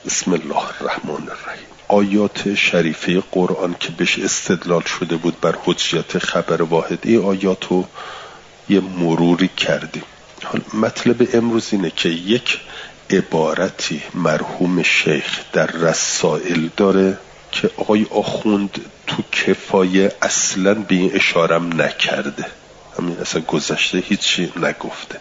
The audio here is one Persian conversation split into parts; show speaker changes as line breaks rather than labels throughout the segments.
بسم الله الرحمن الرحیم. آیات شریفه قرآن که بهش استدلال شده بود بر حجیت خبر واحد، این آیات رو یه مروری کردیم. حال مطلب امروز اینه که یک عبارتی مرحوم شیخ در رسائل داره که آقای آخوند تو کفایه اصلا به این اشارم نکرده، همین اصلا گذشته هیچی نگفته،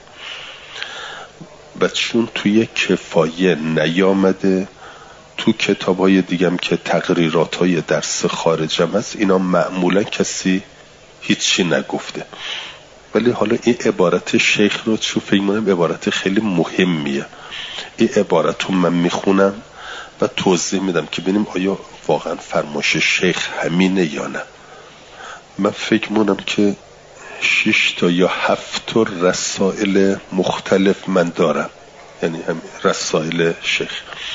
و چون توی کفایه نیامده، تو کتابای دیگم که تقریراتای درس خارجم هست اینا معمولا کسی هیچی نگفته. ولی حالا این عبارت شیخ رو چون فکر می‌کنم عبارت خیلی مهمیه، این عبارت رو من میخونم و توضیح میدم که ببینیم آیا واقعا فرمایش شیخ همینه یا نه. من فکر می‌کنم که 6 تا یا 7 تا رسائل مختلف من دارم، یعنی همین رسائل شیخ،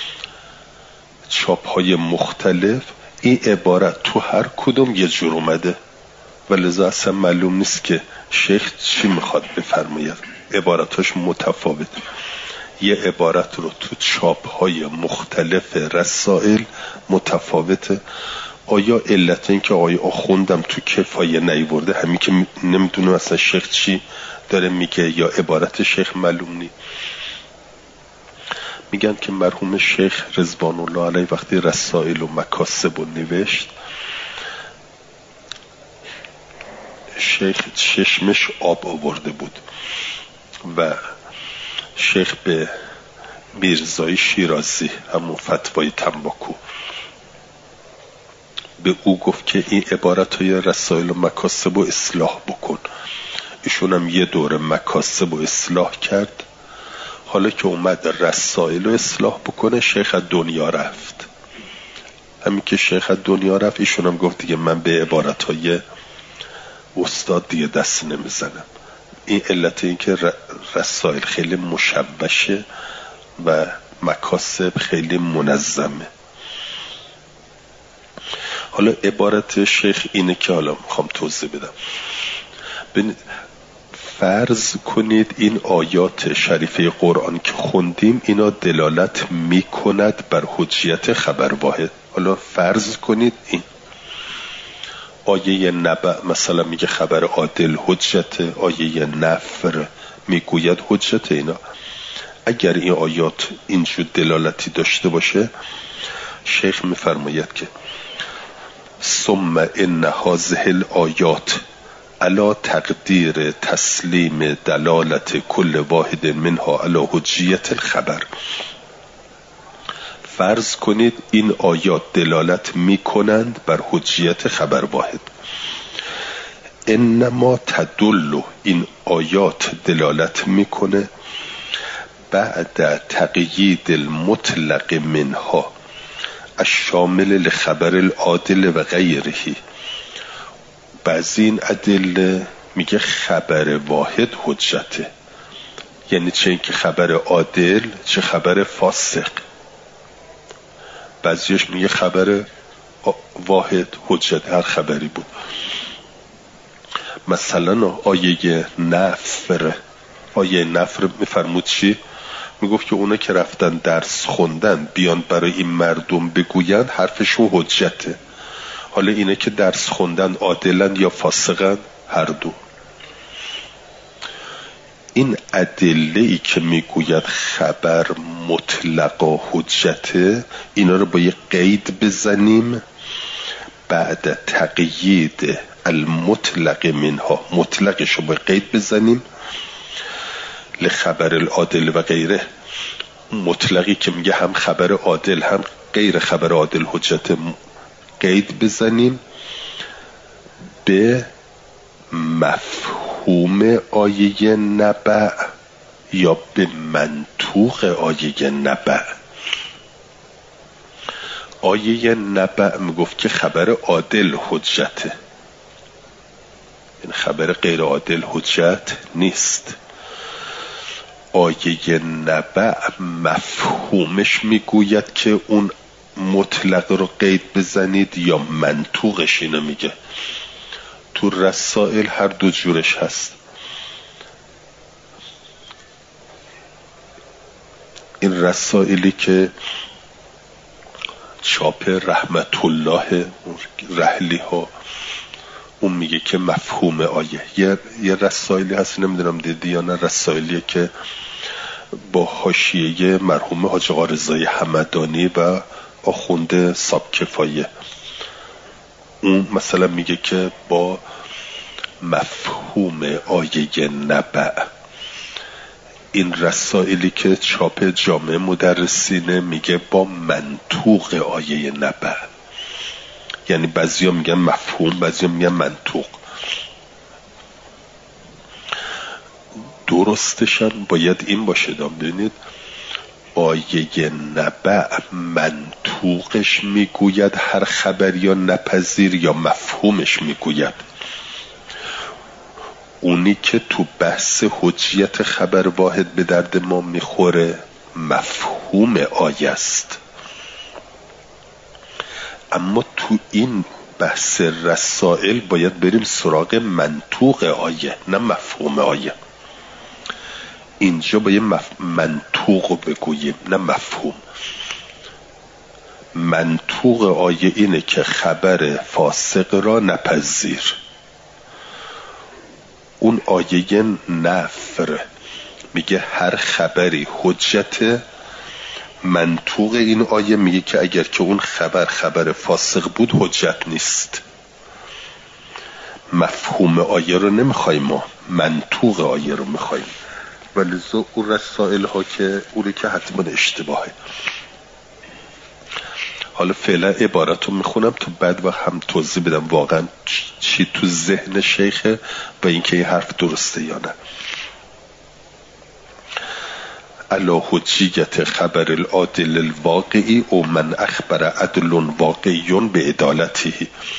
چاپ های مختلف، این عبارت تو هر کدوم یه جور اومده و لذا اصلا معلوم نیست که شیخ چی میخواد بفرماید، عبارتاش متفاوت. یه عبارت رو تو چاپ های مختلف رسائل متفاوته. آیا علت این که آقای آخوندم تو کفایه نیورده همین که نمیدونه اصلا شیخ چی داره میگه، یا عبارت شیخ معلوم نی؟ میگن که مرحوم شیخ رضوان الله علیه وقتی رسائل و مکاسب رو نوشت، شیخ چشمش آب آورده بود و شیخ به میرزای شیرازی، همون فتوای تنباکو، به او گفت که این عبارتهای رسائل و مکاسب رو اصلاح بکن. ایشون هم یه دوره مکاسب رو اصلاح کرد. حالا که اومد رسائل رو اصلاح بکنه، شیخ از دنیا رفت. همین که شیخ از دنیا رفت، ایشون هم گفت دیگه من به عبارتهای استاد دیگه دست نمیزنم. این علت این که رسائل خیلی مشبشه و مکاسب خیلی منظمه. حالا عبارت شیخ اینه که حالا میخوام توضیح بدم. فرض کنید این آیات شریفه قرآن که خوندیم اینا دلالت میکند بر حجیت خبر واحد. حالا فرض کنید این آیه نبأ مثلا میگه خبر عادل حجت، آیه نفر میگوید حجت. اینا اگر این آیات اینجور دلالتی داشته باشه، شیخ میفرماید که ثم ان هذه الآیات علی تقدیر تسلیم دلالت کل واحد منها علی حجیت الخبر. فرض کنید این آیات دلالت میکنند بر حجیت خبر واحد. انما تدل، این آیات دلالت میکنه بعد تقیید المطلق منها الشامل لخبر العادل و غیره. بعضی این ادله میگه خبر واحد حجته، یعنی چه اینکه خبر عادل چه خبر فاسق. بعضیش میگه خبر واحد حجت، هر خبری بود. مثلا آیه نفر میفرمود چی؟ میگفت که اونا که رفتن درس خوندن بیان برای این مردم بگوین حرفشون حجته. حالا اینه که درس خوندن عادلن یا فاسقن؟ هر دو. این ادله‌ای که میگوید خبر مطلقا حجته، اینا رو با یه قید بزنیم بعد تقیید المطلق منها، مطلقش رو با قید بزنیم لخبر العادل و غیره. مطلقی که میگه هم خبر عادل هم غیر خبر عادل حجته، قید بزنیم به مفهوم آیه نبأ یا به منطوق آیه نبأ. آیه نبأ میگفت که خبر عادل حجته، این خبر غیر عادل حجت نیست. آیه نبأ مفهومش میگوید که اون مطلق رو قید بزنید یا منطوقش اینو میگه. تو رسائل هر دو جورش هست. این رسائلی که چاپ رحمت الله رحلی ها، اون میگه که مفهوم آیه، یه رسائلی هست نمیدونم دیدی یا نه، رسائلیه که با حاشیه مرحوم حاج آقا رضای همدانی و آخوند سابکفایه، اون مثلا میگه که با مفهوم آیه نبع، این رسائلی که چاپ جامع مدرسینه میگه با منطوق آیه نبع، یعنی بعضیا میگن مفهوم، بعضیا میگن منطوق. درستشن باید این باشه، ببینید آیه نبع منطوقش میگوید هر خبر یا نپذیر، یا مفهومش میگوید؟ اونی که تو بحث حجیت خبر واحد به درد ما میخوره مفهوم آیه است، اما تو این بحث رسائل باید بریم سراغ منطوق آیه نه مفهوم آیه. اینجا باید منطوق بگوییم نه مفهوم. منطوق آیه اینه که خبر فاسق را نپذیر. اون آیه نفر میگه هر خبری حجت، منطوق این آیه میگه که اگر که اون خبر فاسق بود حجت نیست. مفهوم آیه رو نمیخوایم ما، منطوق آیه رو میخوایم. ولی اون رسائل ها که اونی که حتما اشتباهه. حالا فعلا عبارت رو میخونم تا بعد وقت هم توضیح بدم واقعا چی تو ذهن شیخه و اینکه این حرف درسته یا نه. علی حجیت خبر العادل الواقعی او من اخبر عدل واقعی به عدالته.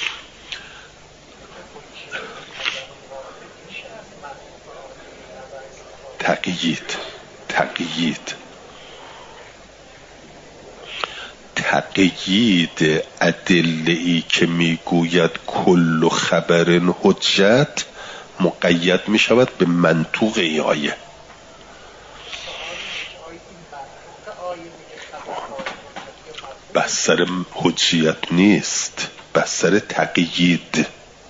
تقیید ادله‌ای که میگوید کل خبر حجت مقید میشود به منطوق این آیه. بحث سر حجیت نیست، بحث سر تقیید.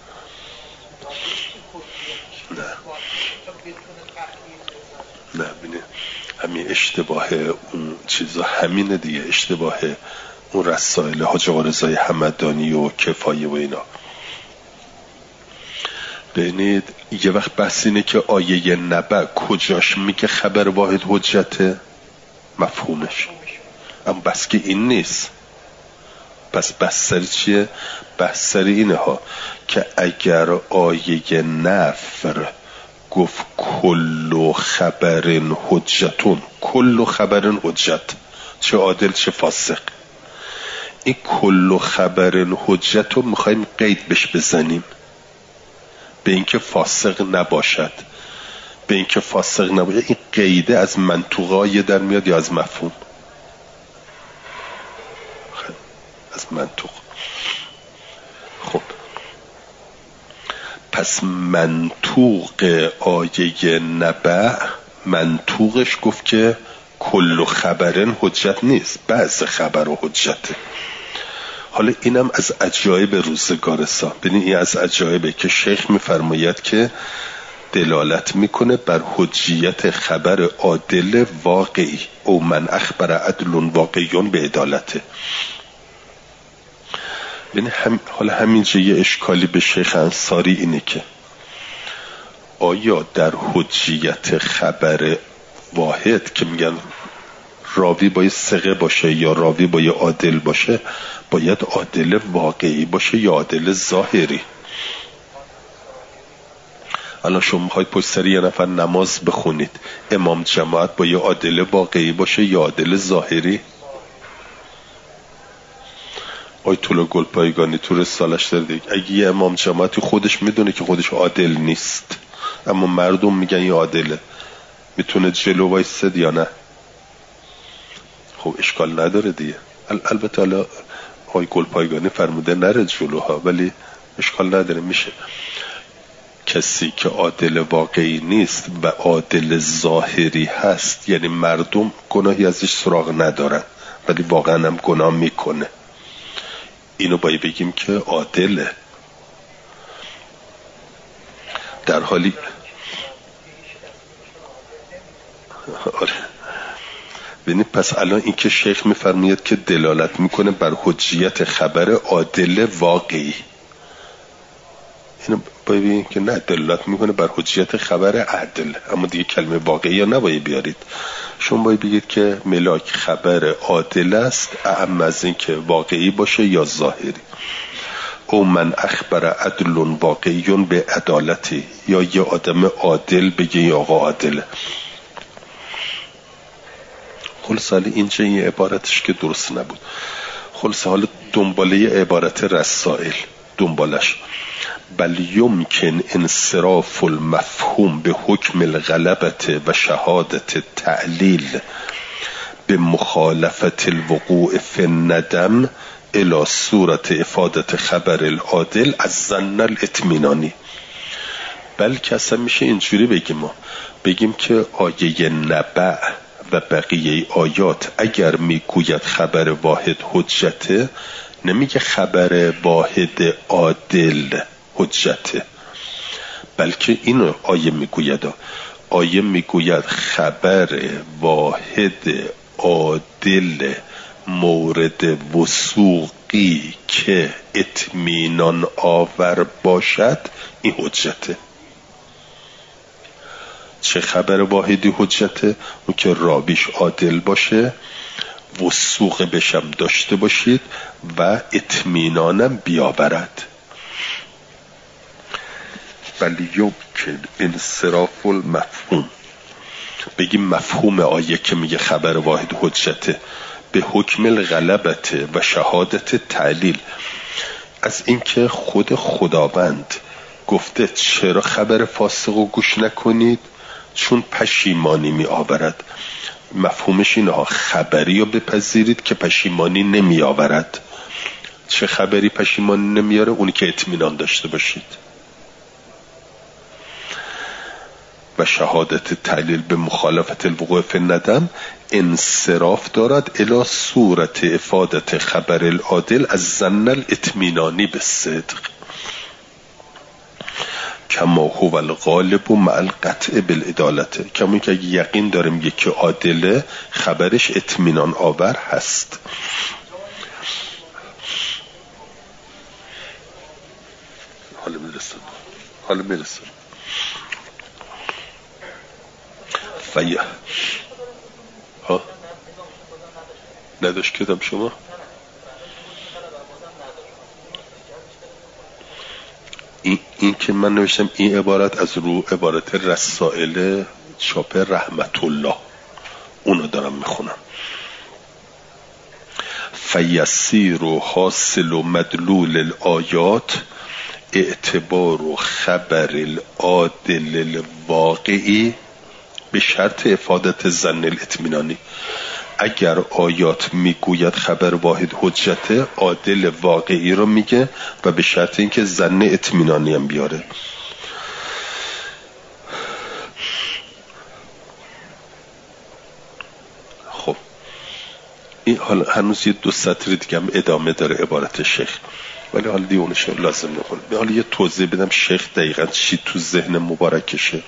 نه بینه همین اشتباه اون چیزا همینه دیگه، اشتباه اون رسائل حاج آقا رضای همدانی و کفایه و اینا. ببینید یه وقت بحث اینه که آیه نبع کجاش میگه خبر واحد حجته، مفهومش، اما بس که این نیست. پس بحث سر چیه؟ بحث سر اینه ها که اگر آیه نفر گفت کل خبر حجتون، کل خبر حجت، چه عادل چه فاسق، این کل خبر حجتون میخواییم قید بش بزنیم به اینکه فاسق نباشد، به اینکه فاسق نباشد. این قیده از منطوق آیه در میاد یا از مفهوم؟ از منطوق. خب پس منطوق آیه نبع، منطوقش گفت که کل خبرن حجت نیست، بعض خبر و حجته. حالا اینم از عجایب روزگارسا. ببین این از عجایبه که شیخ میفرماید که دلالت میکنه بر حجیت خبر عادل واقعی او من اخبر عدل واقعیون به عدالته. حالا همینجا یه اشکالی به شیخ انصاری اینه که آیا در حجیت خبر واحد که میگن راوی باید ثقه باشه یا راوی باید عادل باشه، باید عادل واقعی باشه یا عادل ظاهری؟ الان شما میخواید پشت سر یه نفر نماز بخونید، امام جماعت باید عادل واقعی باشه یا عادل ظاهری؟ آیت الله گلپایگانی تو رسالش داره اگه یه امام جماعتی خودش میدونه که خودش عادل نیست اما مردم میگن یه عادله، میتونه جلو وایسد یا نه؟ خب اشکال نداره دیگه. البته حالا آقای گلپایگانی فرموده نره جلوها، ولی اشکال نداره، میشه. کسی که عادل واقعی نیست و عادل ظاهری هست، یعنی مردم گناهی ازش سراغ ندارن ولی واقعا هم گناه میکنه، اینو باید بگیم که عادله. در حالی آره ببینید پس الان این که شیخ میفرماید که دلالت میکنه بر حجیت خبر عادل واقعی، اینو ببینید که نه دلالت میکنه بر حجیت خبر عدل، اما دیگه کلمه واقعی یا نباید بیارید. شما باید بگید که ملاک خبر عادل است، اعم از این که واقعی باشه یا ظاهری. او من اخبر عدل واقعیون به عدالتی، یا یه آدم عادل بگه یا آقا عادله. خلاص حالا اینجا این عبارتش که درست نبود. خلاص حالا دنباله عبارت رسائل دنبالش بل یمکن انصراف المفهوم به حکم الغلبت و شهادت تعلیل به مخالفت الوقوع فی الندم الى صورت افادت خبر العادل از ظن الاطمینانی. بلکه اصلا میشه اینجوری بگیم که آیه نبع و بقیه آیات اگر میگوید خبر واحد حجته، نمیگه خبر واحد عادل حجته، بلکه اینو آیه میگوید خبر واحد عادل مورد وثوقی که اطمینان آور باشد این حجته. چه خبر واحدی حجته؟ اون که راویش عادل باشه، وثوق بشم داشته باشید و اطمینانم بیاورد. ولی یمکن انصراف المفهوم، بگیم مفهوم آیه که میگه خبر واحد حجته به حکم الغلبت و شهادت تعلیل، از اینکه خود خداوند گفته چرا خبر فاسق رو گوش نکنید؟ چون پشیمانی می آورد. مفهومش اینه خبری رو بپذیرید که پشیمانی نمی آورد. چه خبری پشیمانی نمیاره؟ اونی که اطمینان داشته باشید. و شهادت تعلیل به مخالفت الوقوع فی الندم انصراف دارد الی صورت افادت خبر العادل از ظن الاطمینانی به صدق کما هو الغالب مع القطع بالعدالت، کما که اگه یقین داریم یکی عادله خبرش اطمینان آور هست. حالا میرسم فیه ها نداشت کدام شما این که من نوشتم این عبارت از رو عبارت رسائل چاپ رحمت الله اونو دارم میخونم. فیسیر و حاصل و مدلول الآیات اعتبار و خبر العادل الواقعی به شرط افادت ظن الاطمینانی. اگر آیات میگوید خبر واحد حجته، عادل واقعی رو میگه و به شرط اینکه ظن اطمینانی هم بیاره. خب این حالا هنوز یه 2 سطر دیگه هم ادامه داره عبارت شیخ، ولی حالا دیگه اونش لازم نکنه. حالا یه توضیح بدم شیخ دقیقا چی تو ذهن مبارکشه.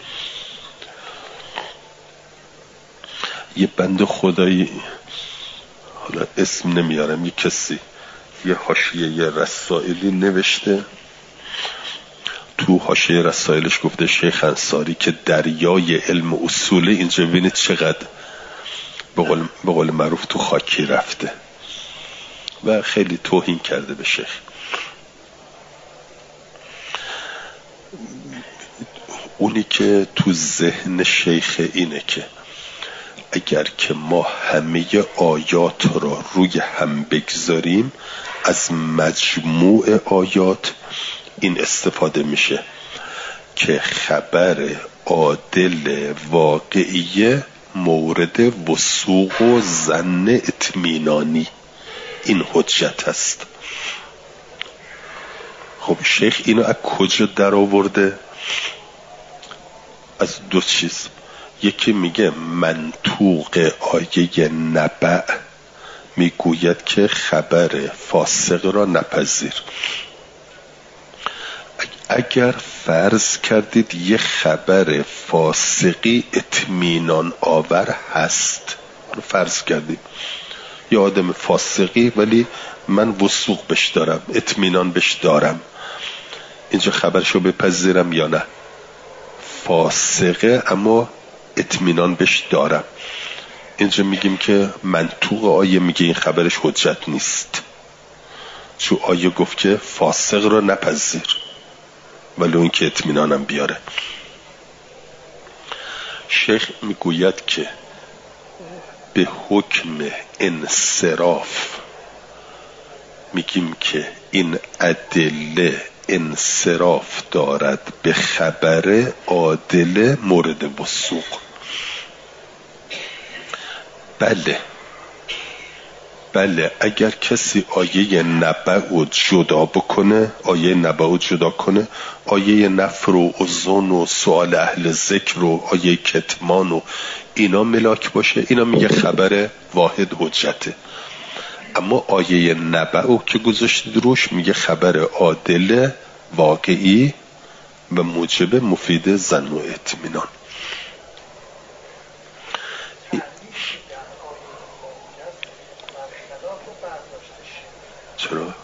یه بند خدایی، حالا اسم نمیارم، یه کسی یه حاشیه یه رسائلی نوشته، تو حاشیه رسائلش گفته شیخ انصاری که دریای علم اصول اینجا ببینید چقدر به قول معروف تو خاکی رفته و خیلی توهین کرده به شیخ. اونی که تو ذهن شیخ اینه که اگر که ما همه آیات را روی هم بگذاریم، از مجموع آیات این استفاده میشه که خبر عادل واقعی مورد وثوق و ظن اطمینانی این حجت است. خب شیخ اینو از کجا در آورده؟ از 2 چیز. یکی میگه منطوق آیه نبع میگوید که خبر فاسق را نپذیر. اگر فرض کردید یه خبر فاسقی اطمینان آور هست، فرض کردیم یه آدم فاسقی ولی من وثوق بش دارم، اطمینان بش دارم، اینجا خبرشو بپذیرم یا نه؟ فاسقه اما اطمینان بش دارم. اینجا میگیم که منطوق آیه میگه این خبرش حجت نیست، چون آیه گفت که فاسق رو نپذیر ولی اون که اطمینانم بیاره. شیخ میگوید که به حکم انصراف میگیم که این ادله انصراف دارد به خبر عادل مورد وثوق. بله اگر کسی آیه نبع رو جدا بکنه، آیه نبع رو جدا کنه، آیه نفر و اذن و سؤال اهل ذکر و آیه کتمان و اینا ملاک باشه، اینا میگه خبر واحد حجته. اما آیه نبع رو که گذاشتید روش میگه خبر عادل واقعی و موجب مفید ظن و اطمینان. چرا؟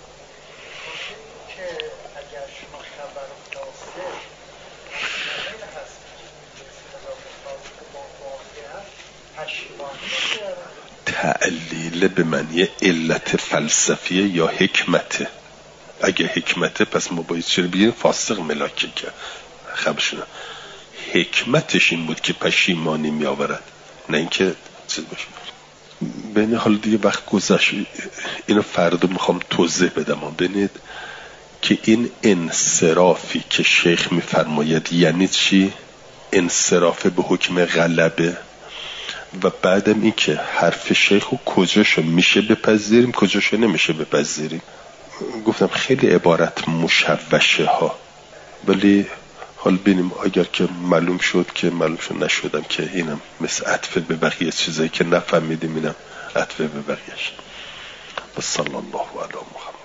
تعلیل به معنی علت فلسفیه یا حکمته. اگه حکمته پس ما باید چرا بگیم فاسق ملاکه که خبرشونه. حکمتش این بود که پشیمانی می آورد، نه اینکه چیز باشه. ببین حالا دیگه وقت گذشت، اینو فردا میخوام توضیح بدم. ببینید که این انصرافی که شیخ میفرماید یعنی چی؟ انصراف به حکم غلبه و بعدم این که حرف شیخو کجاشو میشه بپذیریم کجاشو نمیشه بپذیریم. گفتم خیلی عبارت مشوشه ها، ولی حال بینیم اگر که معلوم شد که معلوم شد، نشدم که اینم مثل عطفه به بقیه چیزایی که نفهمیدیم اینم عطفه به بقیهش. و صلی الله علی محمد.